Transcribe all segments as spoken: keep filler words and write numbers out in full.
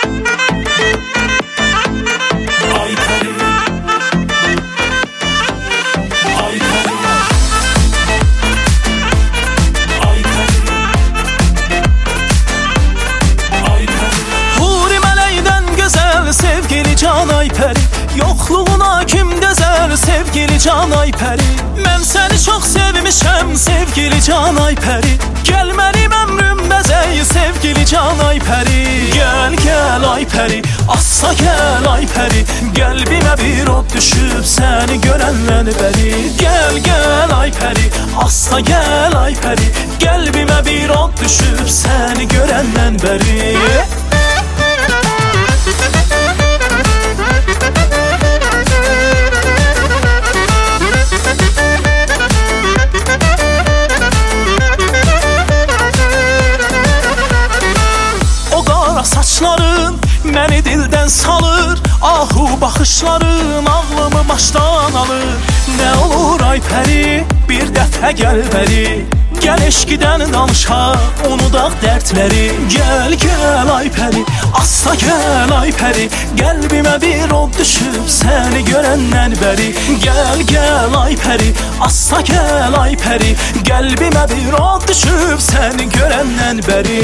Can Aypəri, yoxluğuna kim dözər sevgili Can Aypəri. Mən səni çox sevmişəm sevgili Can Aypəri. Gəl mənim ömrüm bəzəy sevgili Can Aypəri. Gəl gəl Aypəri, assa gəl Aypəri. Qəlbimə bir od düşüb səni görəndən bəri. Gəl gəl Aypəri, assa gəl Aypəri. Qəlbimə bir od düşüb səni görəndən bəri. Saçların məni dildən salır, ahu baxışların ağlımı başdan alır. Nə olur Aypəri, bir dəfə gəl bəri. Gəl eşqidən danışaq, unudaq dərdləri. Gəl gəl Aypəri, assa gəl Aypəri. Qəlbimə bir od düşüb səni görəndən bəri. Gəl gəl Aypəri, assa gəl Aypəri. Qəlbimə bir od düşüb səni görəndən bəri.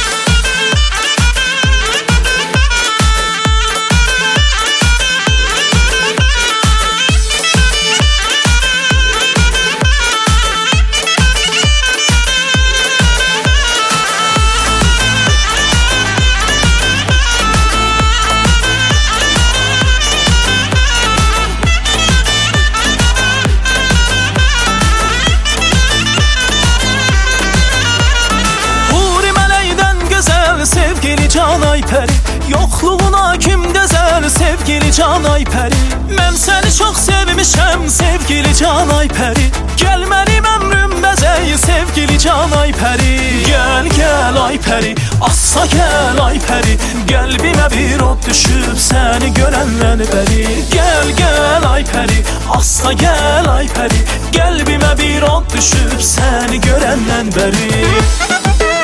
Sevgili Can Aypəri, yoxluğuna kim dözər sevgili Can Aypəri. Mən səni çox sevmişəm sevgili Can Aypəri. Gəl mənim ömrüm bəzəy sevgili Can Aypəri. Gəl gəl Aypəri, assa gəl Aypəri. Qəlbimə bir od düşüb səni görəndən bəri. Gəl gəl Aypəri, assa gəl Aypəri. Qəlbimə bir od düşüb səni görəndən bəri.